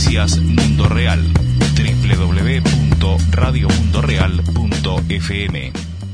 Noticias Mundo Real. www.radiomundoreal.fm.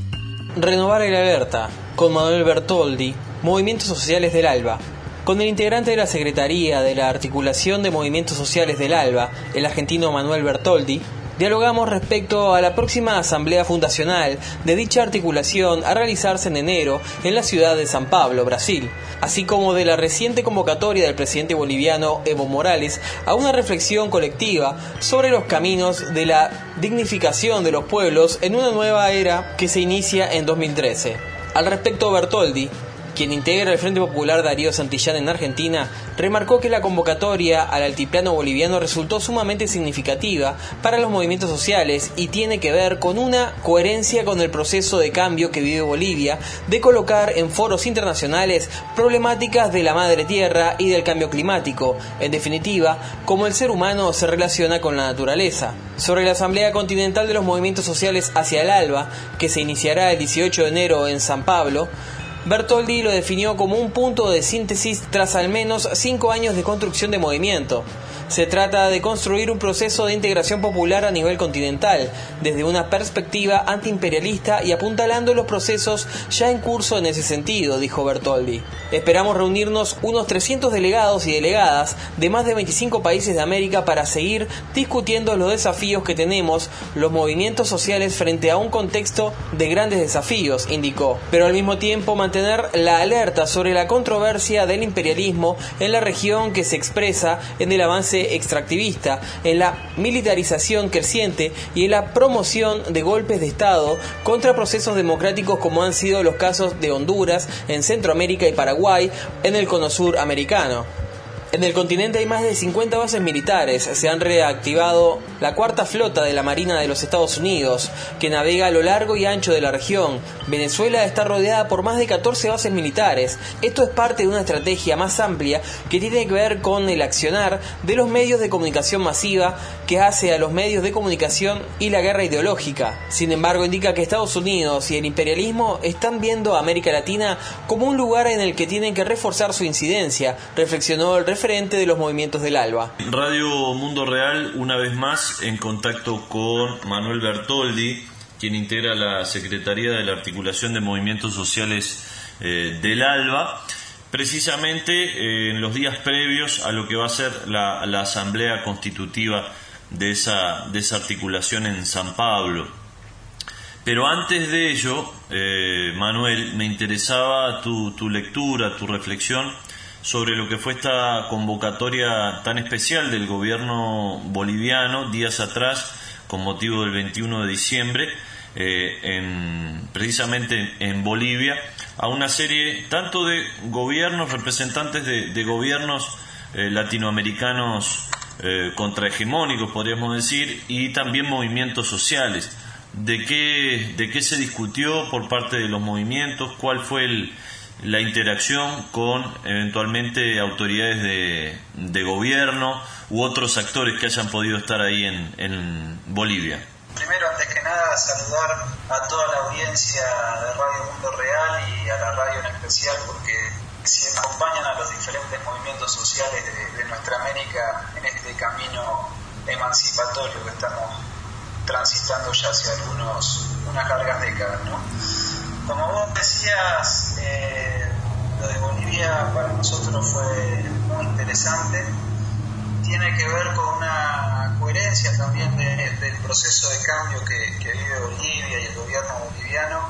Renovar el alerta, con Manuel Bertoldi, Movimientos Sociales del ALBA. Con el integrante de la Secretaría de la Articulación de Movimientos Sociales del ALBA, el argentino Manuel Bertoldi, dialogamos respecto a la próxima asamblea fundacional de dicha articulación a realizarse en enero en la ciudad de San Pablo, Brasil, así como de la reciente convocatoria del presidente boliviano Evo Morales a una reflexión colectiva sobre los caminos de la dignificación de los pueblos en una nueva era que se inicia en 2013. Al respecto, Bertoldi, quien integra el Frente Popular Darío Santillán en Argentina, remarcó que la convocatoria al altiplano boliviano resultó sumamente significativa para los movimientos sociales y tiene que ver con una coherencia con el proceso de cambio que vive Bolivia, de colocar en foros internacionales problemáticas de la madre tierra y del cambio climático, en definitiva, cómo el ser humano se relaciona con la naturaleza. Sobre la Asamblea Continental de los Movimientos Sociales hacia el ALBA, que se iniciará el 18 de enero en San Pablo, Bertoldi lo definió como un punto de síntesis tras al menos 5 años de construcción de movimiento. Se trata de construir un proceso de integración popular a nivel continental, desde una perspectiva antiimperialista y apuntalando los procesos ya en curso en ese sentido, dijo Bertoldi. Esperamos reunirnos unos 300 delegados y delegadas de más de 25 países de América para seguir discutiendo los desafíos que tenemos los movimientos sociales frente a un contexto de grandes desafíos, indicó, pero al mismo tiempo mantener la alerta sobre la controversia del imperialismo en la región que se expresa en el avance extractivista, en la militarización creciente y en la promoción de golpes de Estado contra procesos democráticos como han sido los casos de Honduras, en Centroamérica y Paraguay, en el Cono Sur americano. En el continente hay más de 50 bases militares. Se han reactivado la cuarta flota de la Marina de los Estados Unidos, que navega a lo largo y ancho de la región. Venezuela está rodeada por más de 14 bases militares. Esto es parte de una estrategia más amplia que tiene que ver con el accionar de los medios de comunicación masiva que hace a los medios de comunicación y la guerra ideológica. Sin embargo, indica que Estados Unidos y el imperialismo están viendo a América Latina como un lugar en el que tienen que reforzar su incidencia, reflexionó el referente de los movimientos del ALBA. Radio Mundo Real, una vez más en contacto con Manuel Bertoldi, quien integra la Secretaría de la Articulación de Movimientos Sociales del ALBA, precisamente en los días previos a lo que va a ser la asamblea constitutiva de esa articulación en San Pablo. Pero antes de ello, Manuel, me interesaba tu lectura, tu reflexión sobre lo que fue esta convocatoria tan especial del gobierno boliviano días atrás, con motivo del 21 de diciembre, precisamente en Bolivia, a una serie tanto de gobiernos, representantes de gobiernos latinoamericanos contrahegemónicos, podríamos decir, y también movimientos sociales. ¿De qué se discutió por parte de los movimientos? ¿Cuál fue la interacción con eventualmente autoridades de gobierno u otros actores que hayan podido estar ahí en Bolivia? Primero, antes que nada, saludar a toda la audiencia de Radio Mundo Real y a la radio en especial, porque si acompañan a los diferentes movimientos sociales de nuestra América en este camino emancipatorio que estamos transitando ya hace unas largas décadas, ¿no? Como vos decías, lo de Bolivia para nosotros fue muy interesante. Tiene que ver con una coherencia también del proceso de cambio que vive Bolivia y el gobierno boliviano,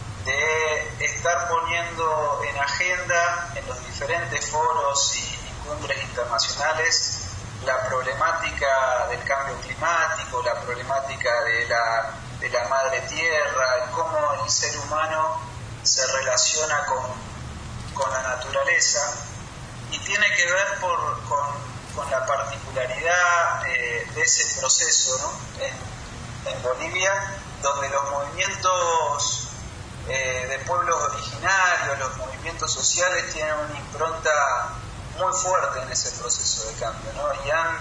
de estar poniendo en agenda en los diferentes foros y cumbres internacionales la problemática del cambio climático, la problemática de la madre tierra, cómo el ser humano se relaciona con la naturaleza, y tiene que ver con la particularidad de ese proceso, ¿no? En Bolivia, donde los movimientos de pueblos originarios, los movimientos sociales tienen una impronta muy fuerte en ese proceso de cambio, ¿no? Y han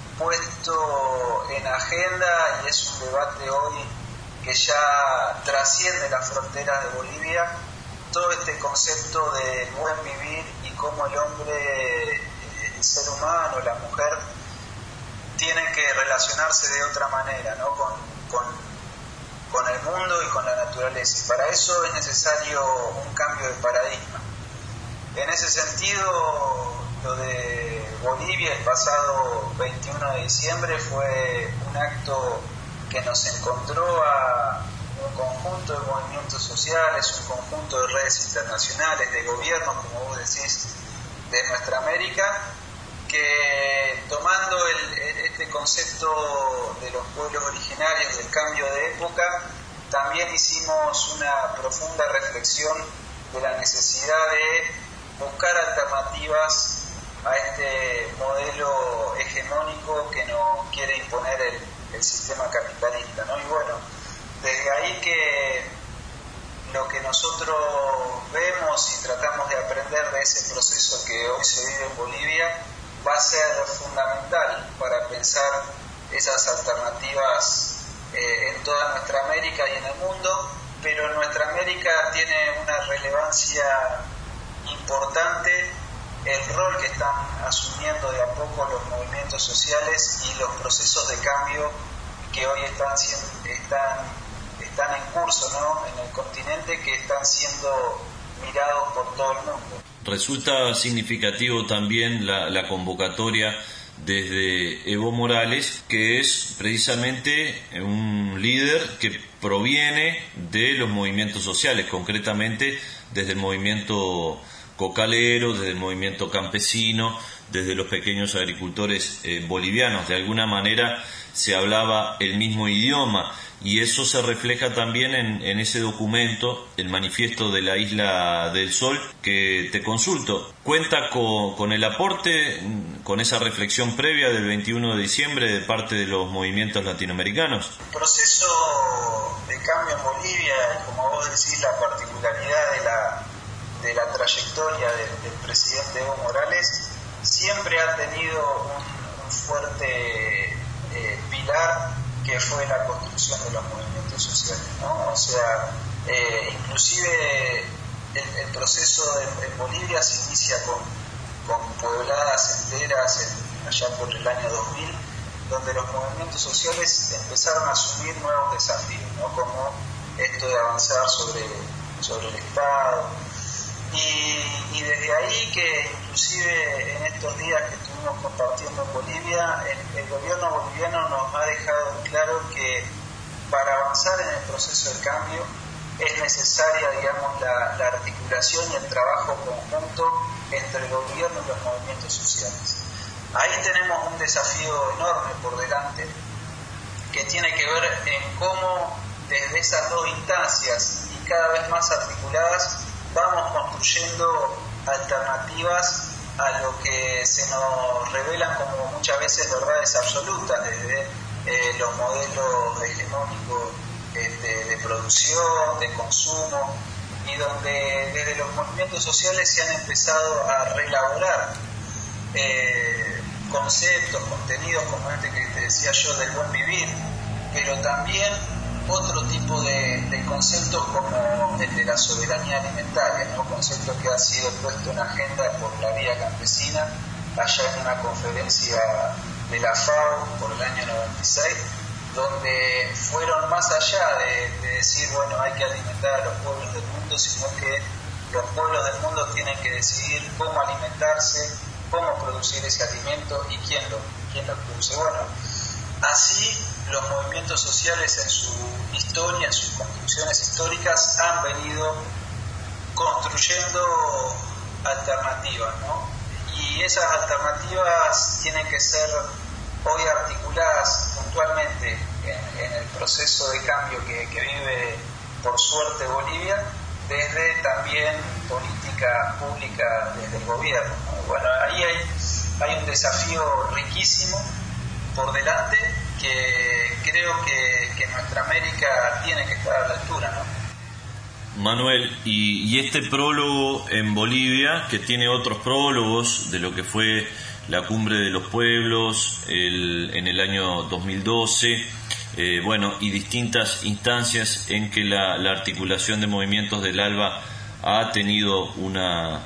puesto en agenda, y es un debate hoy que ya trasciende las fronteras de Bolivia, todo este concepto de buen vivir y cómo el hombre, el ser humano, la mujer, tienen que relacionarse de otra manera, ¿no? con el mundo y con la naturaleza. Y para eso es necesario un cambio de paradigma. En ese sentido, lo de Bolivia el pasado 21 de diciembre fue un acto que nos encontró a un conjunto de movimientos sociales, un conjunto de redes internacionales, de gobiernos, como vos decís, de nuestra América, que tomando este concepto de los pueblos originarios, del cambio de época, también hicimos una profunda reflexión de la necesidad de buscar alternativas a este modelo hegemónico que nos quiere imponer el sistema capitalista, ¿no? Y bueno, desde ahí que lo que nosotros vemos y tratamos de aprender de ese proceso que hoy se vive en Bolivia va a ser fundamental para pensar esas alternativas en toda nuestra América y en el mundo, pero en nuestra América tiene una relevancia importante el rol que están asumiendo de a poco los movimientos sociales y los procesos de cambio que hoy están en curso, ¿no? En el continente, que están siendo mirados por todo el mundo. Resulta significativo también la convocatoria desde Evo Morales, que es precisamente un líder que proviene de los movimientos sociales, concretamente desde el movimiento cocalero, desde el movimiento campesino, desde los pequeños agricultores bolivianos. De alguna manera se hablaba el mismo idioma, y eso se refleja también en ese documento, el Manifiesto de la Isla del Sol, que te consulto. ¿Cuenta con el aporte, con esa reflexión previa del 21 de diciembre de parte de los movimientos latinoamericanos? El proceso de cambio en Bolivia, y como vos decís, la particularidad de la trayectoria del presidente Evo Morales, siempre ha tenido un fuerte pilar, que fue la construcción de los movimientos sociales, ¿no? O sea, inclusive el proceso en Bolivia se inicia con puebladas enteras allá por el año 2000, donde los movimientos sociales empezaron a asumir nuevos desafíos, ¿no? Como esto de avanzar sobre el Estado. Y desde ahí que inclusive en estos días que estuvimos compartiendo en Bolivia, el gobierno boliviano nos ha dejado claro que para avanzar en el proceso de cambio es necesaria, digamos, la articulación y el trabajo conjunto entre el gobierno y los movimientos sociales. Ahí tenemos un desafío enorme por delante, que tiene que ver en cómo desde esas dos instancias y cada vez más articuladas vamos construyendo alternativas a lo que se nos revelan como muchas veces verdades absolutas desde los modelos hegemónicos de producción, de consumo, y donde desde los movimientos sociales se han empezado a reelaborar conceptos, contenidos como este que te decía yo del buen vivir, pero también otro tipo de conceptos como el de la soberanía alimentaria, ¿no? Concepto que ha sido puesto en agenda por la Vía Campesina allá en una conferencia de la FAO por el año 96, donde fueron más allá de decir, bueno, hay que alimentar a los pueblos del mundo, sino que los pueblos del mundo tienen que decidir cómo alimentarse, cómo producir ese alimento y quién lo produce. Bueno, así los movimientos sociales en su historia, en sus construcciones históricas, han venido construyendo alternativas, ¿no? Y esas alternativas tienen que ser hoy articuladas puntualmente en el proceso de cambio que vive, por suerte, Bolivia, desde también política pública desde el gobierno, ¿no? Bueno, ahí hay un desafío riquísimo por delante, que creo que nuestra América tiene que estar a la altura, ¿no? Manuel, y este prólogo en Bolivia, que tiene otros prólogos de lo que fue la Cumbre de los Pueblos en el año 2012, y distintas instancias en que la articulación de movimientos del ALBA ha tenido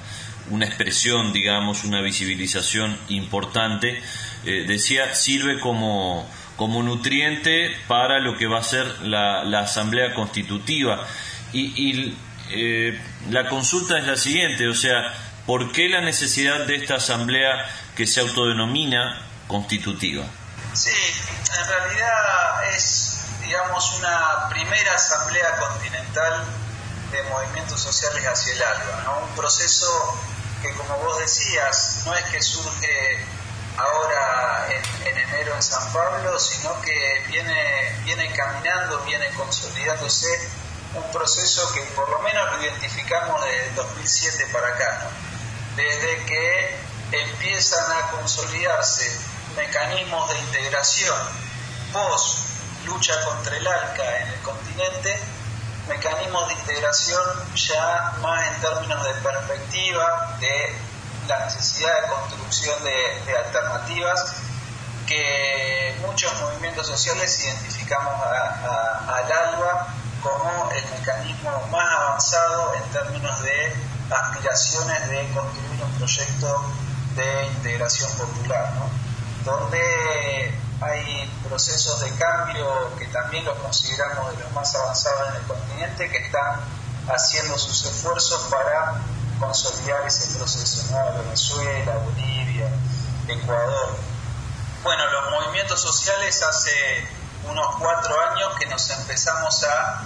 una expresión, digamos, una visibilización importante, decía, sirve como nutriente para lo que va a ser la Asamblea Constitutiva. Y la consulta es la siguiente, o sea, ¿por qué la necesidad de esta Asamblea que se autodenomina constitutiva? Sí, en realidad es, digamos, una primera Asamblea Continental de movimientos sociales hacia el ALBA, ¿no? Un proceso que, como vos decías, no es que surge ahora en enero en San Pablo, sino que viene caminando, viene consolidándose, un proceso que por lo menos lo identificamos desde 2007 para acá, ¿no? Desde que empiezan a consolidarse mecanismos de integración post lucha contra el ALCA en el continente, mecanismos de integración ya más en términos de perspectiva, de la necesidad de construcción de alternativas, que muchos movimientos sociales identificamos al ALBA como el mecanismo más avanzado en términos de aspiraciones de construir un proyecto de integración popular, ¿no? Donde hay procesos de cambio que también los consideramos de los más avanzados en el continente, que están haciendo sus esfuerzos para consolidar ese proceso, ¿no? Venezuela, Bolivia, Ecuador. Bueno, los movimientos sociales hace unos 4 años que nos empezamos a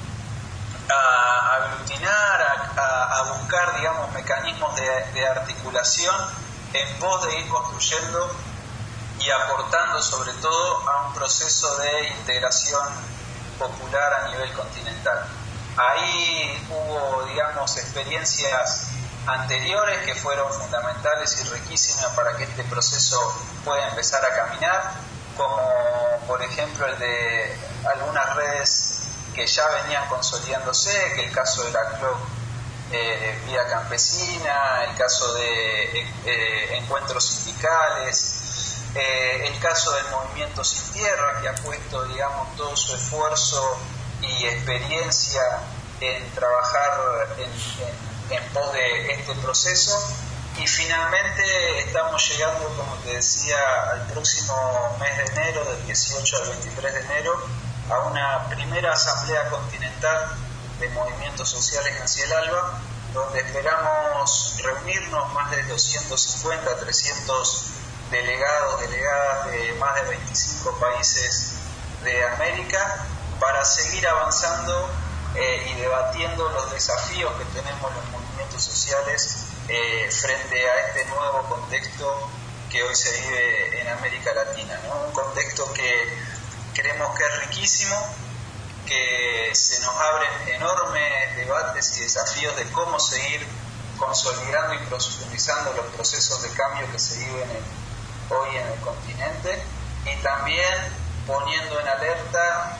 aglutinar, a buscar, digamos, mecanismos de articulación en pos de ir construyendo y aportando sobre todo a un proceso de integración popular a nivel continental. Ahí hubo, digamos, experiencias anteriores que fueron fundamentales y riquísimas para que este proceso pueda empezar a caminar, como por ejemplo el de algunas redes que ya venían consolidándose, que el caso de la CLOC Vida Campesina, el caso de encuentros sindicales, el caso del Movimiento Sin Tierra, que ha puesto, digamos, todo su esfuerzo y experiencia en trabajar en pos de este proceso. Y finalmente estamos llegando, como te decía, al próximo mes de enero, del 18 al 23 de enero, a una primera Asamblea Continental de Movimientos Sociales hacia el ALBA, donde esperamos reunirnos más de 250, 300 delegados, delegadas de más de 25 países de América, para seguir avanzando y debatiendo los desafíos que tenemos los movimientos sociales frente a este nuevo contexto que hoy se vive en América Latina, ¿no? Un contexto que creemos que es riquísimo, que se nos abren enormes debates y desafíos de cómo seguir consolidando y profundizando los procesos de cambio que se viven hoy en el continente, y también poniendo en alerta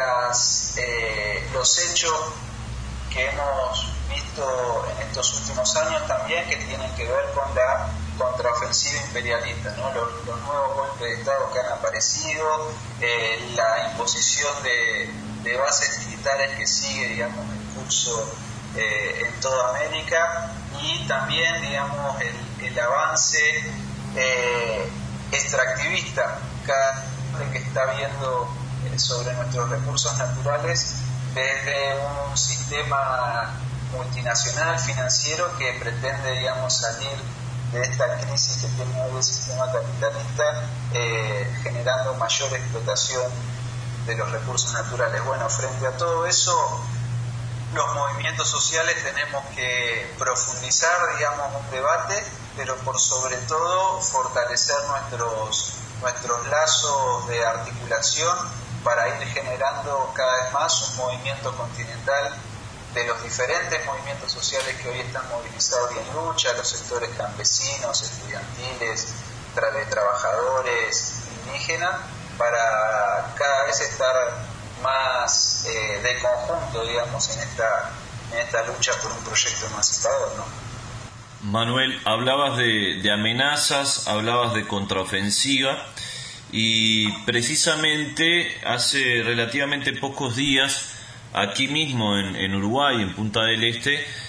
los hechos que hemos visto en estos últimos años también, que tienen que ver con la contraofensiva imperialista, ¿no? Los nuevos golpes de Estado que han aparecido, la imposición de bases militares que sigue, digamos, en curso en toda América, y también, digamos, el avance extractivista que está habiendo sobre nuestros recursos naturales desde un sistema multinacional financiero que pretende, digamos, salir de esta crisis que tiene hoy el sistema capitalista, generando mayor explotación de los recursos naturales. Bueno, frente a todo eso, los movimientos sociales tenemos que profundizar, digamos, un debate, pero por sobre todo fortalecer nuestros lazos de articulación para ir generando cada vez más un movimiento continental de los diferentes movimientos sociales que hoy están movilizados y en lucha, los sectores campesinos, estudiantiles, de trabajadores, indígenas, para cada vez estar más de conjunto, digamos, en esta lucha por un proyecto emancipador, ¿no? Manuel, hablabas de amenazas, hablabas de contraofensiva, y precisamente hace relativamente pocos días, aquí mismo en Uruguay, en Punta del Este,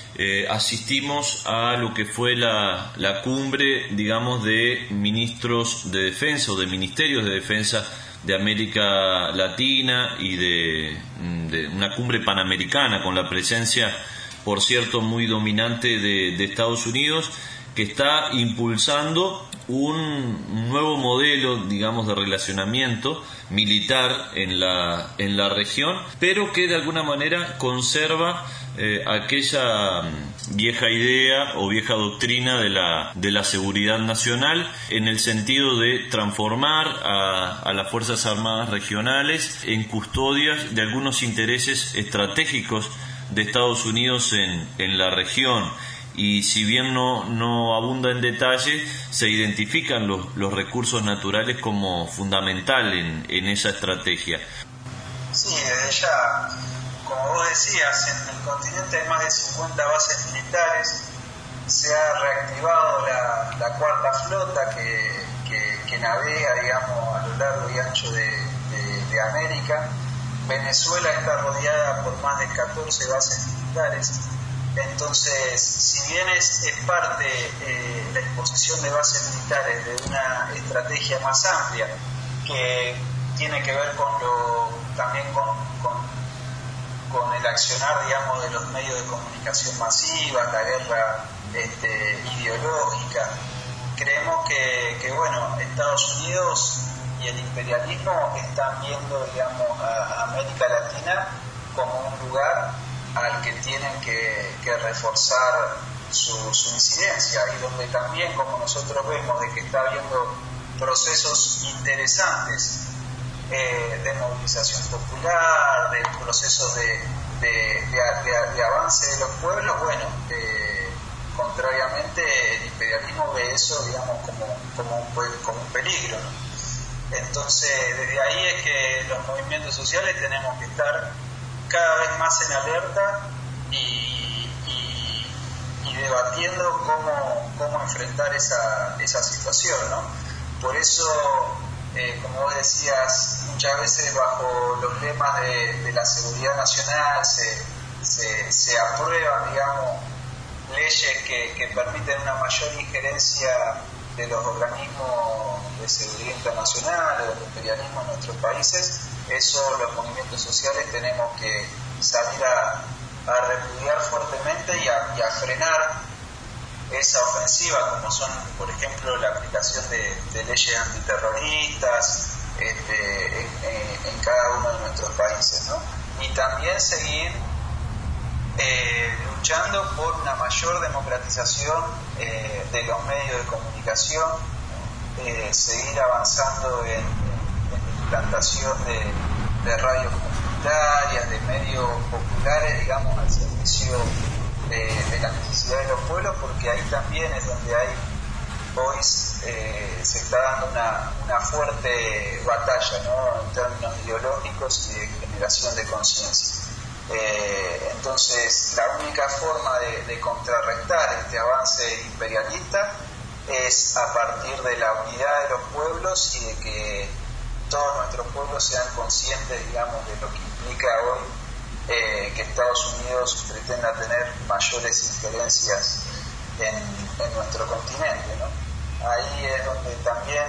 asistimos a lo que fue la cumbre, digamos, de ministros de defensa o de ministerios de defensa de América Latina y de una cumbre panamericana con la presencia, por cierto, muy dominante de Estados Unidos, que está impulsando un nuevo modelo, digamos, de relacionamiento militar en la región, pero que de alguna manera conserva aquella vieja idea o vieja doctrina de la seguridad nacional, en el sentido de transformar a las Fuerzas Armadas regionales en custodias de algunos intereses estratégicos de Estados Unidos en la región. Y si bien no abunda en detalle, se identifican los recursos naturales como fundamental en esa estrategia. Sí, desde ya, como vos decías, en el continente hay más de 50 bases militares, se ha reactivado la cuarta flota que navega, digamos, a lo largo y ancho de América. Venezuela está rodeada por más de 14 bases militares. Entonces, si bien es parte la exposición de bases militares de una estrategia más amplia que tiene que ver también con el accionar, digamos, de los medios de comunicación masivas, la guerra ideológica, creemos que bueno, Estados Unidos y el imperialismo están viendo, digamos, a América Latina como un lugar al que tienen que reforzar su incidencia, y donde también, como nosotros vemos, de que está habiendo procesos interesantes de movilización popular, de procesos de avance de los pueblos, bueno, contrariamente el imperialismo ve eso, digamos, como un peligro, ¿no? Entonces, desde ahí es que los movimientos sociales tenemos que estar cada vez más en alerta y debatiendo cómo enfrentar esa situación, ¿no? Por eso, como vos decías, muchas veces bajo los lemas de la seguridad nacional se aprueban, digamos, leyes que permiten una mayor injerencia de los organismos de seguridad internacional o del imperialismo en nuestros países. Eso los movimientos sociales tenemos que salir a repudiar fuertemente y a frenar esa ofensiva, como son, por ejemplo, la aplicación de leyes antiterroristas en cada uno de nuestros países, ¿no? Y también seguir luchando por una mayor democratización de los medios de comunicación, seguir avanzando en la implantación de radios comunitarias, de medios populares, digamos, al servicio de la necesidad de los pueblos, porque ahí también es donde hoy se está dando una fuerte batalla, ¿no?, en términos ideológicos y de generación de conciencia. Entonces, la única forma de contrarrestar este avance imperialista es a partir de la unidad de los pueblos y de que todos nuestros pueblos sean conscientes, digamos, de lo que implica hoy que Estados Unidos pretenda tener mayores injerencias en nuestro continente, ¿no? Ahí es donde también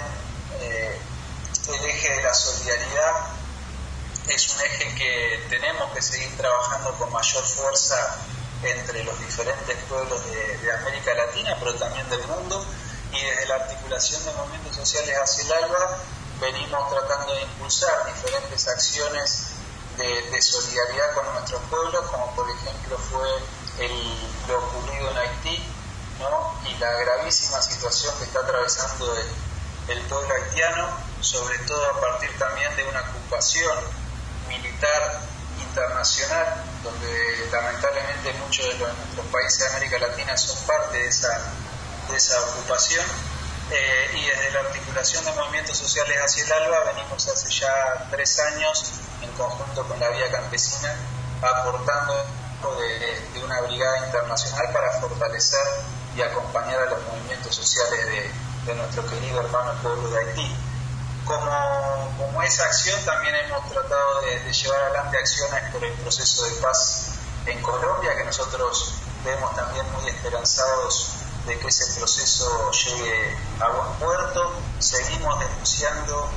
el eje de la solidaridad es un eje que tenemos que seguir trabajando con mayor fuerza entre los diferentes pueblos de América Latina, pero también del mundo, y desde la articulación de movimientos sociales hacia el ALBA venimos tratando de impulsar diferentes acciones de solidaridad con nuestros pueblos, como por ejemplo fue lo ocurrido en Haití, ¿no?, y la gravísima situación que está atravesando el pueblo haitiano, sobre todo a partir también de una ocupación militar internacional, donde lamentablemente muchos de nuestros países de América Latina son parte de esa ocupación, y desde la articulación de movimientos sociales hacia el ALBA venimos hace ya 3 años en conjunto con la Vía Campesina aportando de una brigada internacional para fortalecer y acompañar a los movimientos sociales de nuestro querido hermano pueblo de Haití. Como esa acción también hemos tratado de llevar adelante acciones por el proceso de paz en Colombia, que nosotros vemos también muy esperanzados de que ese proceso llegue a buen puerto. Seguimos denunciando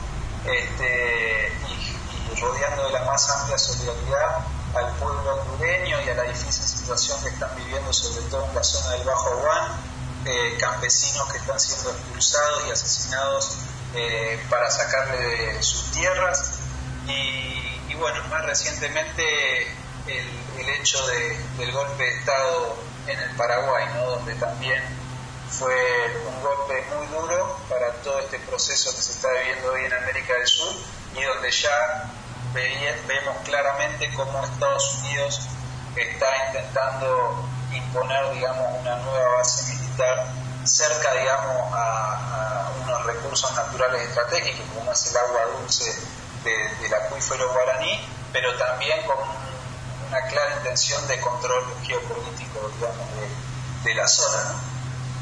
y rodeando de la más amplia solidaridad al pueblo hondureño y a la difícil situación que están viviendo, sobre todo en la zona del Bajo Aguán, campesinos que están siendo expulsados y asesinados para sacarle de sus tierras. Y bueno, más recientemente el hecho del golpe de Estado en el Paraguay, ¿no? Donde también fue un golpe muy duro para todo este proceso que se está viviendo hoy en América del Sur, y donde ya vemos claramente cómo Estados Unidos está intentando imponer, digamos, una nueva base militar cerca, digamos, a unos recursos naturales estratégicos, como es el agua dulce del acuífero guaraní, pero también con una clara intención de control geopolítico, digamos, de la zona, ¿no?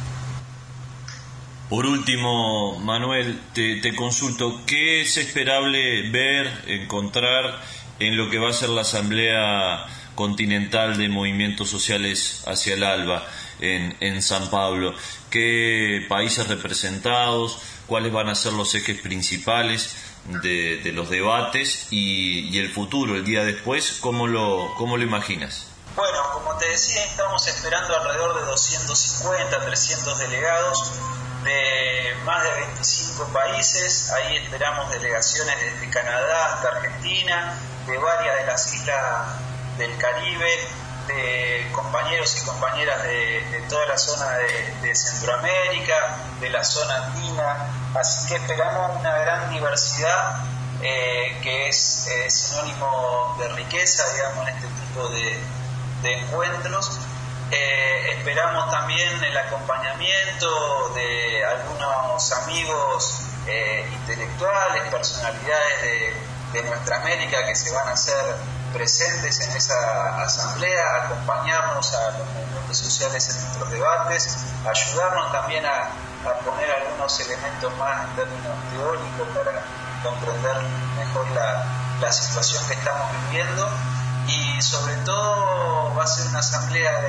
Por último, Manuel, te consulto, ¿qué es esperable ver, encontrar en lo que va a ser la Asamblea Continental de Movimientos Sociales hacia el ALBA en San Pablo? ¿Qué países representados? ¿Cuáles van a ser los ejes principales de los debates y el futuro, el día después? ¿Cómo lo imaginas? Bueno, como te decía, estamos esperando alrededor de 250, 300 delegados de más de 25 países. Ahí esperamos delegaciones desde Canadá hasta Argentina, de varias de las islas del Caribe, de compañeros y compañeras de toda la zona de Centroamérica, de la zona andina. Así que esperamos una gran diversidad que es sinónimo de riqueza, digamos, en este tipo de encuentros. Esperamos también el acompañamiento de algunos amigos intelectuales, personalidades de nuestra América que se van a hacer presentes en esa asamblea, acompañarnos a los movimientos sociales en nuestros debates, ayudarnos también a poner algunos elementos más en términos teóricos para comprender mejor la situación que estamos viviendo. Y sobre todo va a ser una asamblea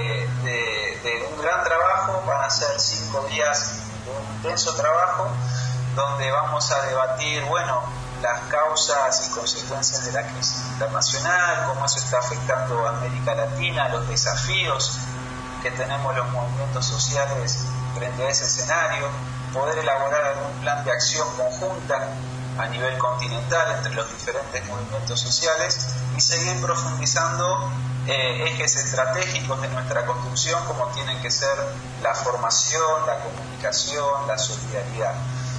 de un gran trabajo. Van a ser 5 días de un intenso trabajo donde vamos a debatir, bueno, las causas y consecuencias de la crisis internacional, cómo eso está afectando a América Latina, los desafíos que tenemos los movimientos sociales frente a ese escenario, poder elaborar algún plan de acción conjunta a nivel continental entre los diferentes movimientos sociales y seguir profundizando ejes estratégicos de nuestra construcción, como tienen que ser la formación, la comunicación, la solidaridad.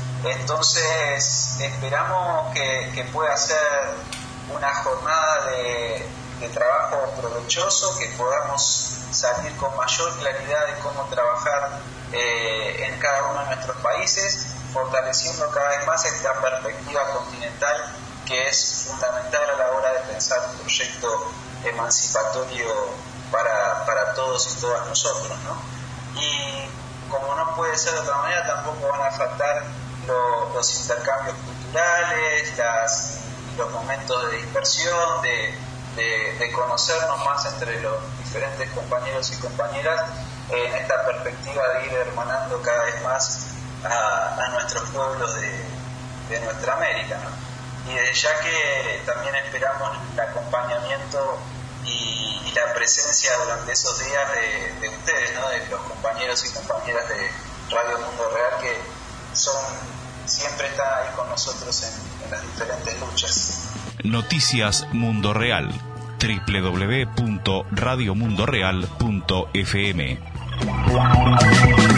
Entonces esperamos que pueda ser una jornada de trabajo provechoso, que podamos salir con mayor claridad de cómo trabajar en cada uno de nuestros países, fortaleciendo cada vez más esta perspectiva continental que es fundamental a la hora de pensar un proyecto emancipatorio para todos y todas nosotros, ¿no? Y como no puede ser de otra manera, tampoco van a faltar los intercambios culturales, los momentos de dispersión, de conocernos más entre los diferentes compañeros y compañeras en esta perspectiva de ir hermanando cada vez más a nuestros pueblos de nuestra América, ¿no? Y desde ya que también esperamos el acompañamiento y la presencia durante esos días de ustedes, ¿no? De los compañeros y compañeras de Radio Mundo Real, que siempre están ahí con nosotros en las diferentes luchas. Noticias Mundo Real, www.radiomundoreal.fm.